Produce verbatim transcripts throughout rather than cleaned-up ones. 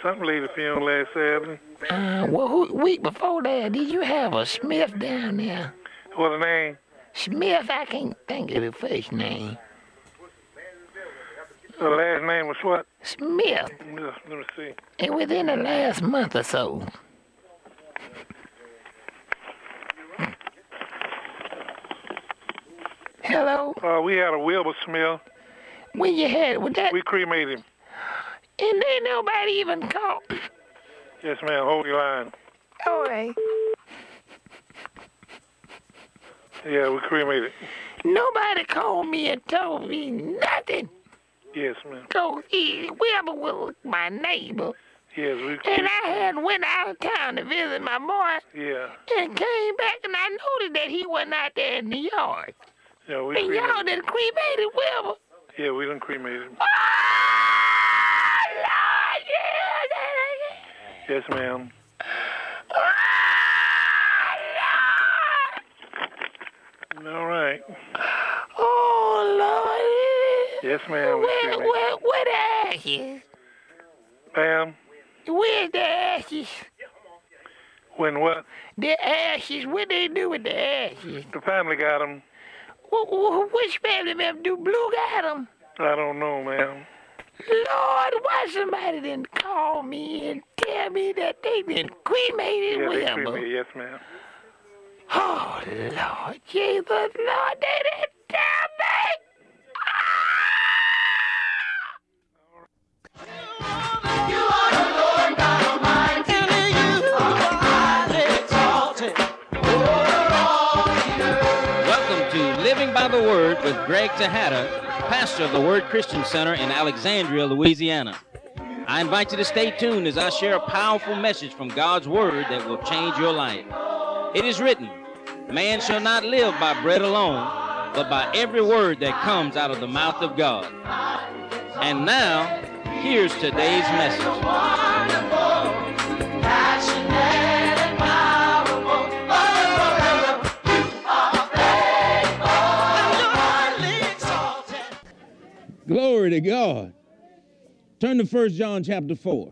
some lady film last Saturday. Uh, well, who, week before that, did you have a Smith down there? What the name? Smith, I can't think of the first name. The last name was what? Smith. Let me see. And within the last month or so. Hello? Uh, we had a Wilbur Smith. When you had, was that? We cremated him. And then nobody even called. Yes, ma'am. Hold your line. All right. Yeah, we cremated. Nobody called me and told me nothing. Yes, ma'am. So he, Wilbur was my neighbor. Yes, we. And I had went out of town to visit my boy. Yeah. And came back and I noticed that he wasn't out there in the yard. Yeah, we. And y'all done cremated Wilbur. Yeah, we done cremated him. Oh, Lord, yeah. Yes, ma'am. Oh, Lord. All right. Oh, Lord. Yes, ma'am. Where, where, where the ashes? Ma'am? Where's the ashes? When what? The ashes. What they do with the ashes? The family got them. Wh- wh- which family member do Blue got them? I don't know, ma'am. Lord, why somebody didn't call me and tell me that they been cremated Yeah, with they him? cremated. Yes, ma'am. Oh, Lord Jesus, Lord, they didn't tell me. You are the Lord God Almighty, and you are highly exalted over all the earth. Welcome to Living by the Word with Greg Tejada, pastor of the Word Christian Center in Alexandria, Louisiana. I invite you to stay tuned as I share a powerful message from God's Word that will change your life. It is written, man shall not live by bread alone, but by every word that comes out of the mouth of God. And now, here's today's message. Glory to God. Turn to First John chapter four.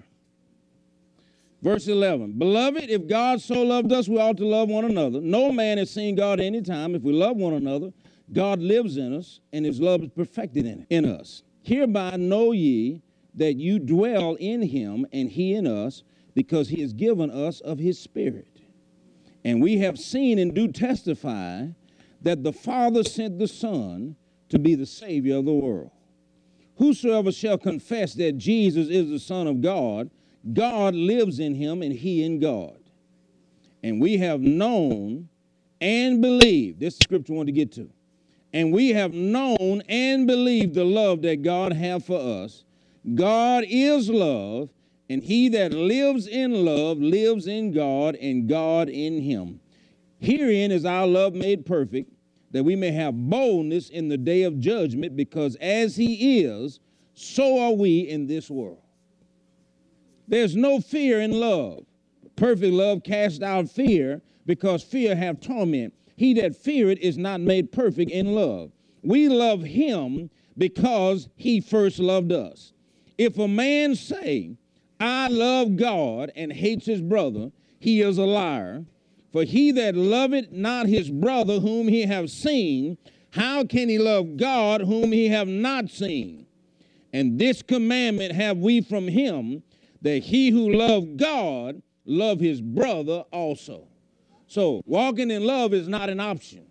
Verse eleven. Beloved, if God so loved us, we ought to love one another. No man has seen God any time. If we love one another, God lives in us, and his love is perfected in, in us. Hereby know ye that you dwell in him, and he in us, because he has given us of his Spirit. And we have seen and do testify that the Father sent the Son to be the Savior of the world. Whosoever shall confess that Jesus is the Son of God, God lives in him and he in God. And we have known and believed, this is the scripture I want to get to, and we have known and believed the love that God hath for us. God is love, and he that lives in love lives in God, and God in him. Herein is our love made perfect, that we may have boldness in the day of judgment, because as he is, so are we in this world. There's no fear in love. Perfect love casts out fear, because fear hath torment. He that feareth is not made perfect in love. We love him because he first loved us. If a man say, I love God, and hates his brother, he is a liar. For he that loveth not his brother whom he hath seen, how can he love God whom he hath not seen? And this commandment have we from him, that he who loved God love his brother also. So walking in love is not an option.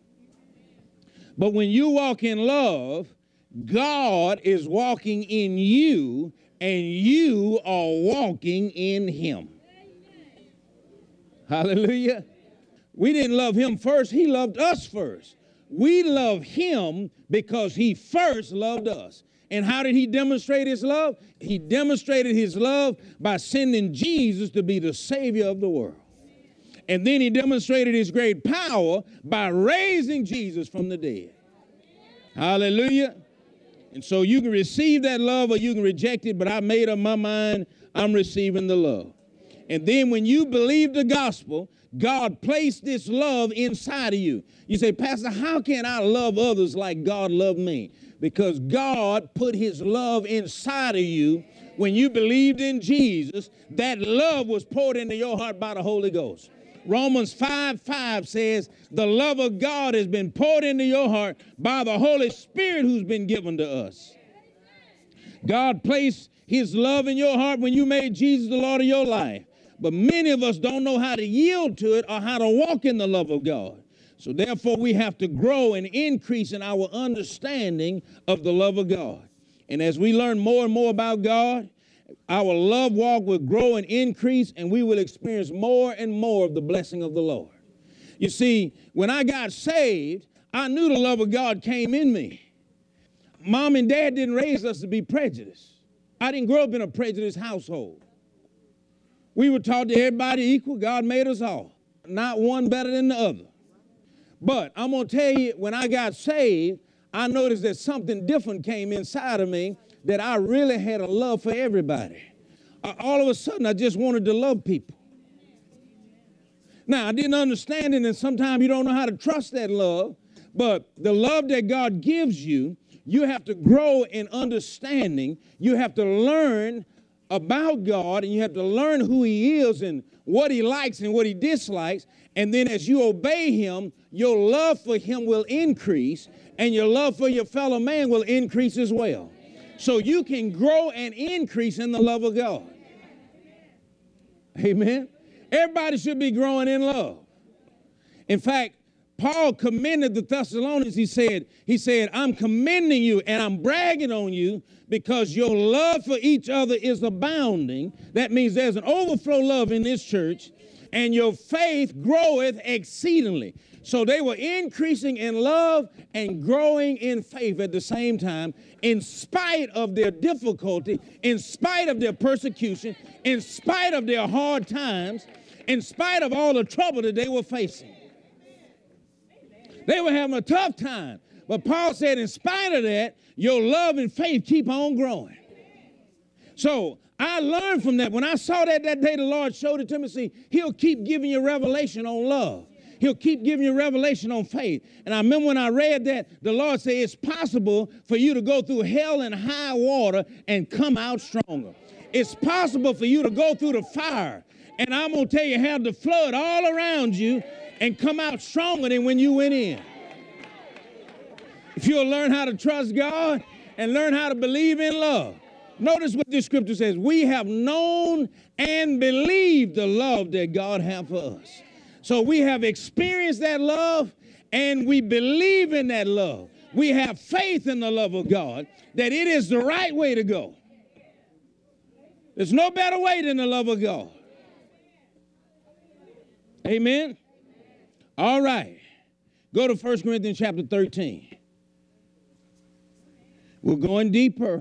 But when you walk in love, God is walking in you, and you are walking in him. Hallelujah. We didn't love him first. He loved us first. We love him because he first loved us. And how did he demonstrate his love? He demonstrated his love by sending Jesus to be the Savior of the world. And then he demonstrated his great power by raising Jesus from the dead. Hallelujah. And so you can receive that love or you can reject it, but I made up my mind, I'm receiving the love. And then when you believe the gospel, God placed this love inside of you. You say, Pastor, how can I love others like God loved me? Because God put his love inside of you When you believed in Jesus, that love was poured into your heart by the Holy Ghost. Romans five five says, the love of God has been poured into your heart by the Holy Spirit who's been given to us. God placed his love in your heart when you made Jesus the Lord of your life. But many of us don't know how to yield to it or how to walk in the love of God. So therefore, we have to grow and increase in our understanding of the love of God. And as we learn more and more about God, our love walk will grow and increase, and we will experience more and more of the blessing of the Lord. You see, when I got saved, I knew the love of God came in me. Mom and Dad didn't raise us to be prejudiced. I didn't grow up in a prejudiced household. We were taught that everybody equal. God made us all, not one better than the other. But I'm going to tell you, when I got saved, I noticed that something different came inside of me, that I really had a love for everybody. Uh, all of a sudden, I just wanted to love people. Now, I didn't understand it, and sometimes you don't know how to trust that love, but the love that God gives you, you have to grow in understanding. You have to learn about God, and you have to learn who he is and what he likes and what he dislikes. And then as you obey him, your love for him will increase, and your love for your fellow man will increase as well. So you can grow and increase in the love of God. Amen. Everybody should be growing in love. In fact, Paul commended the Thessalonians. He said, he said, I'm commending you and I'm bragging on you because your love for each other is abounding. That means there's an overflow love in this church, and your faith groweth exceedingly. So they were increasing in love and growing in faith at the same time, in spite of their difficulty, in spite of their persecution, in spite of their hard times, in spite of all the trouble that they were facing. They were having a tough time. But Paul said, in spite of that, your love and faith keep on growing. So I learned from that. When I saw that that day, the Lord showed it to me. See, he'll keep giving you revelation on love. He'll keep giving you revelation on faith. And I remember when I read that, the Lord said it's possible for you to go through hell and high water and come out stronger. It's possible for you to go through the fire. And I'm going to tell you, have the flood all around you and come out stronger than when you went in. If you'll learn how to trust God and learn how to believe in love. Notice what this scripture says. We have known and believed the love that God has for us. So we have experienced that love, and we believe in that love. We have faith in the love of God, that it is the right way to go. There's no better way than the love of God. Amen? All right. Go to First Corinthians chapter thirteen. We're going deeper.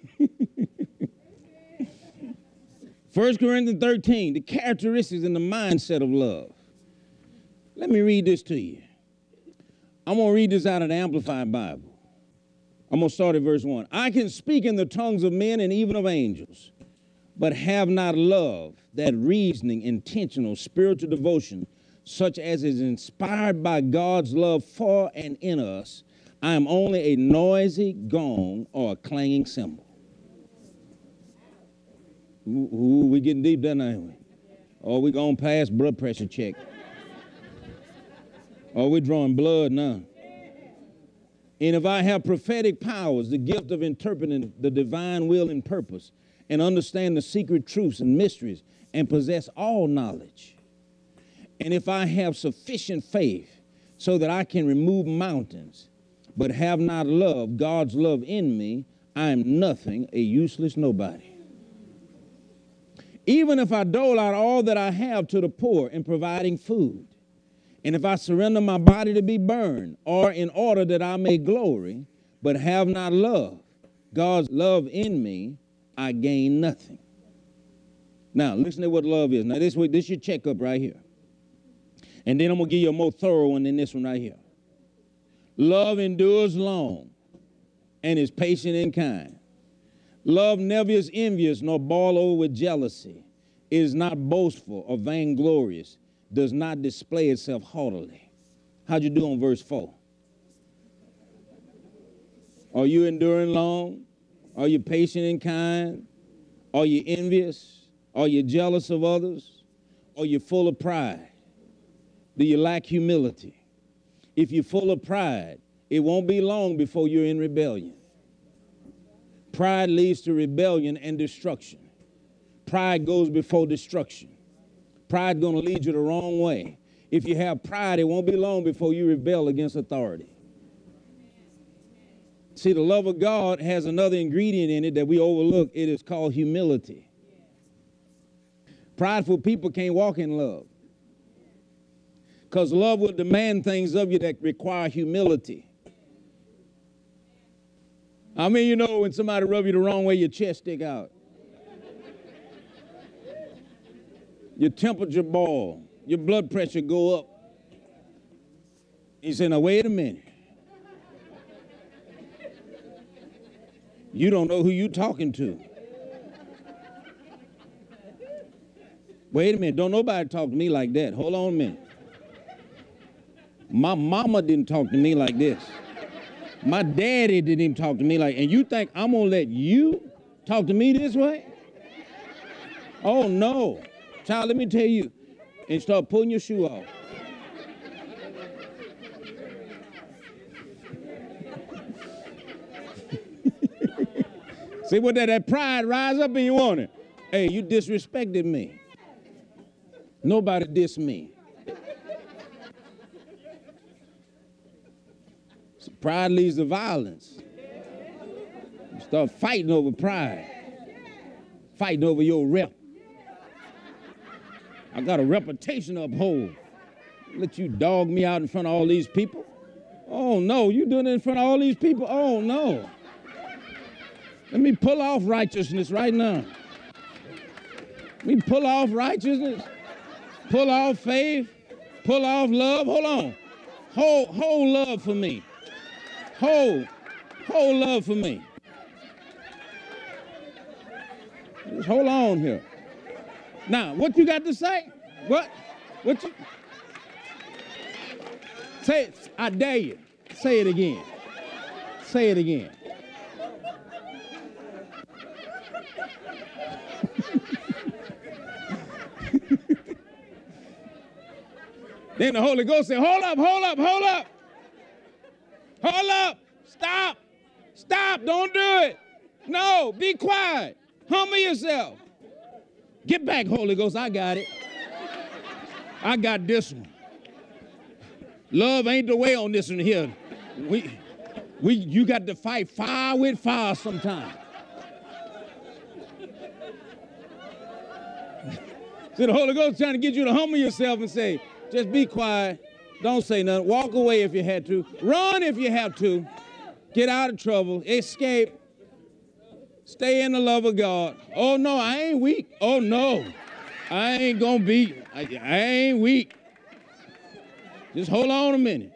First Corinthians thirteen, the characteristics and the mindset of love. Let me read this to you. I'm going to read this out of the Amplified Bible. I'm going to start at verse one. I can speak in the tongues of men and even of angels, but have not love, that reasoning, intentional, spiritual devotion, such as is inspired by God's love for and in us. I am only a noisy gong or a clanging cymbal. Ooh, ooh, we getting deep, then, ain't we? Or we going past blood pressure check. Or we drawing blood now. And if I have prophetic powers, the gift of interpreting the divine will and purpose, and understand the secret truths and mysteries, and possess all knowledge, and if I have sufficient faith so that I can remove mountains, but have not love, God's love in me, I am nothing, a useless nobody. Even if I dole out all that I have to the poor in providing food, and if I surrender my body to be burned, or in order that I may glory, but have not love, God's love in me, I gain nothing. Now, listen to what love is. Now, this, this is your checkup right here. And then I'm going to give you a more thorough one than this one right here. Love endures long and is patient and kind. Love never is envious nor boiled over with jealousy. It is not boastful or vainglorious, does not display itself haughtily. How'd you do on verse four? Are you enduring long? Are you patient and kind? Are you envious? Are you jealous of others? Are you full of pride? Do you lack humility? If you're full of pride, it won't be long before you're in rebellion. Pride leads to rebellion and destruction. Pride goes before destruction. Pride going to lead you the wrong way. If you have pride, it won't be long before you rebel against authority. See, the love of God has another ingredient in it that we overlook. It is called humility. Prideful people can't walk in love, because love will demand things of you that require humility. I mean, you know, when somebody rub you the wrong way, your chest stick out. Your temperature boil. Your blood pressure go up. You say, now, wait a minute. You don't know who you're talking to. Wait a minute. Don't nobody talk to me like that. Hold on a minute. My mama didn't talk to me like this. My daddy didn't even talk to me like, and you think I'm going to let you talk to me this way? Oh, no. Child, let me tell you, and start pulling your shoe off. See what that, that pride rise up in you, won't it? Hey, you disrespected me. Nobody diss me. So pride leads to violence. You start fighting over pride. Fighting over your rep. I got a reputation to uphold. Let you dog me out in front of all these people? Oh, no. You doing it in front of all these people? Oh, no. Let me pull off righteousness right now. Let me pull off righteousness. Pull off faith. Pull off love. Hold on. Hold, hold love for me. Hold. Hold love for me. Just hold on here. Now, what you got to say? What? What you? Say it. I dare you. Say it again. Say it again. Then the Holy Ghost said, hold up, hold up, hold up. Hold up. Stop. Stop. Don't do it. No, be quiet. Humble yourself. Get back, Holy Ghost. I got it. I got this one. Love ain't the way on this one here. We, we, you got to fight fire with fire sometime. So the Holy Ghost trying to get you to humble yourself and say, just be quiet. Don't say nothing. Walk away if you had to. Run if you have to. Get out of trouble. Escape. Stay in the love of God. Oh, no, I ain't weak. Oh, no. I ain't going to be. I, I ain't weak. Just hold on a minute.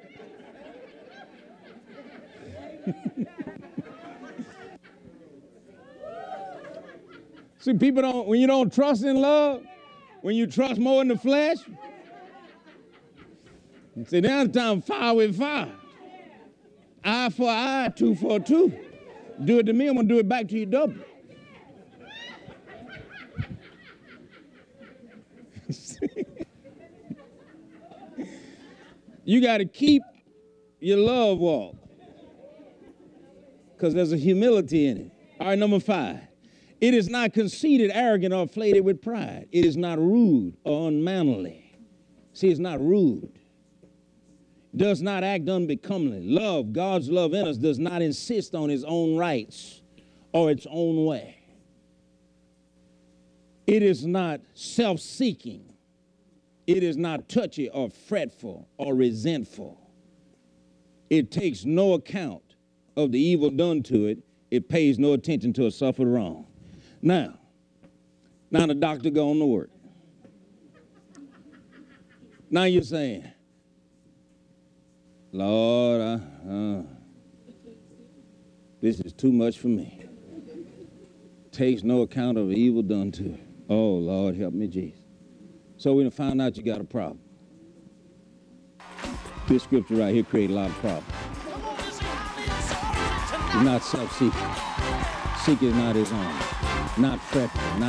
See, people don't, when you don't trust in love, when you trust more in the flesh, see, now it's time fire with fire. Eye for eye, two for two. Do it to me, I'm going to do it back to you double. You got to keep your love walk, because there's a humility in it. All right, number five. It is not conceited, arrogant, or inflated with pride. It is not rude or unmannerly. See, it's not rude. Does not act unbecomingly. Love, God's love in us, does not insist on its own rights or its own way. It is not self-seeking. It is not touchy or fretful or resentful. It takes no account of the evil done to it. It pays no attention to a suffered wrong. Now, now the doctor gone to work. Now you're saying, Lord, I, uh, this is too much for me. Takes no account of the evil done to it. Oh, Lord, help me, Jesus. So we found out you got a problem. This scripture right here created a lot of problems. He's not self-seeking. Seek is not his own. not fretful, not